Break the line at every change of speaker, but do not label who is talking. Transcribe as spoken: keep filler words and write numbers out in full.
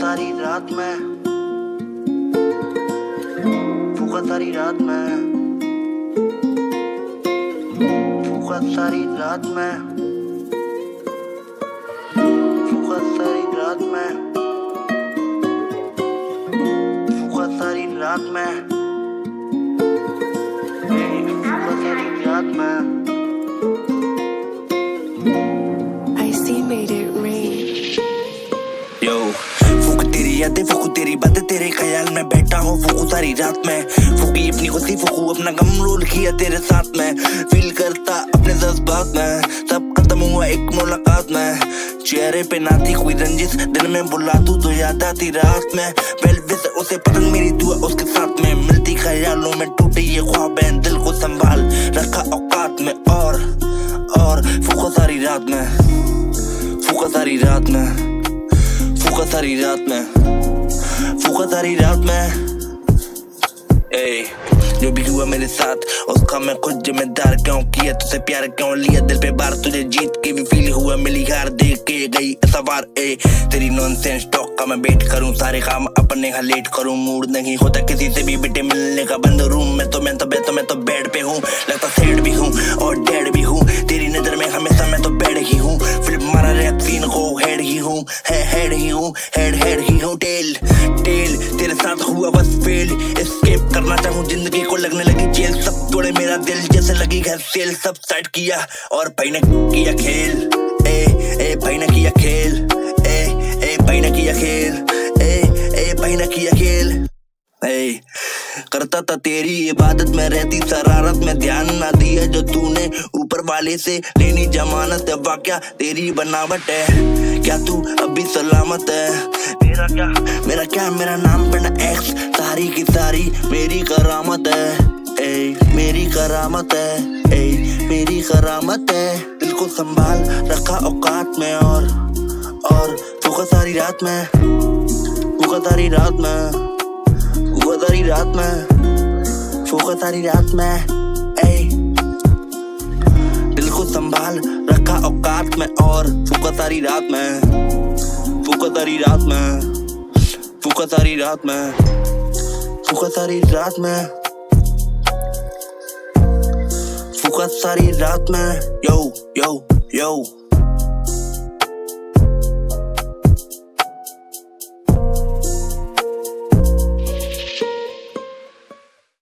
सारी रात में, फूका सारी रात में, फूका सारी रात में, फूका सारी रात में, फूका सारी रात में, फूका सारी रात में।
Icy made it rain.
Yo, फूक तेरी यादें, फूक तेरी बातें, तेरे ख्याल में बैठा हूँ फूकू सारी रात में। फूकी अपनी खुशी, फूकू अपना गम, रोल किया तेरे साथ में। फील करता अपने जज्बात में, सब खत्म हुआ एक मुलाकात में। चेहरे पे ना थी कोई रंजिश, दिन में बुला तू तो याद आती रात में। वेलवे से उसे पतंग मेरी दुआ उसके साथ में, मिलती ख्यालों में टूटे ये ख्वाब हैं। दिल को संभाल रखा औकात में, और और फूका सारी रात में, फूका सारी रात में, फूका सारी रात में, फूका सारी रात में। ए, जो भी हुआ मेरे साथ उसका मैं खुद जिम्मेदार, क्यों किया तुझसे प्यार, क्यों लिया दिल पे बार। तुझे जीत के भी फील हुआ मिली हार, देख के गई ऐसा बार। ए, तेरी नॉनसेंस टॉक का मैं वेट करूं, सारे काम अपने यहाँ लेट करूं। मूड नहीं होता किसी से भी बेटे मिलने का, बंद रूम में तो मैं तो मैं तो मैं तो बेड पे हूँ। लगता सैड भी हूँ और डेड भी हूँ, तेरी नजर में हमेशा मैं तो बेड ही हूँ। फिल्म मारा रैप सीन को हेड ही हूँ, है हेड ही हूँ, हेड हेड ही हूँ। टेल टेल तेरे साथ हुआ बस फेल, एस्केप करना चाहूँ जिंदगी को, लगने लगी जेल। सब तोड़े मेरा दिल जैसे लगी घर सेल, सब साइड किया और भाई ने किया खेल। ए ए भाई ने किया खेल, ए ए भाई ने किया खेल, ए ए भाई ने किया खेल। ए, करता था तेरी इबादत में, रहती शरारत में, ध्यान ना दिया जो तूने ऊपर वाले से लेनी जमानत है। वाक्या तेरी बनावट है, क्या तू अभी सलामत है? मेरा क्या मेरा क्या मेरा नाम पढ़ना एक्स, सारी की सारी मेरी करामत है। ए, मेरी करामत है, ए, मेरी करामत है। दिल को संभाल रखा औकात में, और और फूका सारी रात में, फूका सारी रात में, फूका सारी रात में, फूका सारी रात में। ए, दिल को संभाल रखा औकात में, और फूका सारी रात में, फूका सारी रात में, फूका सारी रात में, फूका सारी रात में, फूका सारी रात में। यो यो यो